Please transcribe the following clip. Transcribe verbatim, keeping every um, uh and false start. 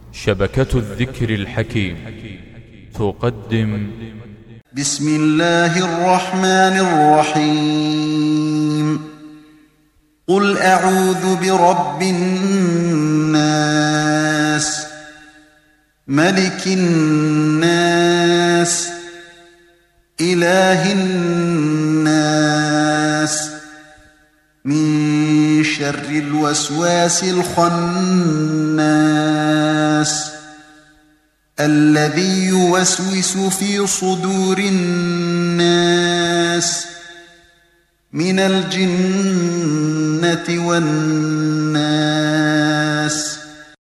شبكة الذكر الحكيم تقدم بسم الله الرحمن الرحيم قل أعوذ برب الناس ملك الناس إله الناس من شر الوسواس الخناس الذي يوسوس في صدور الناس من الجنة والناس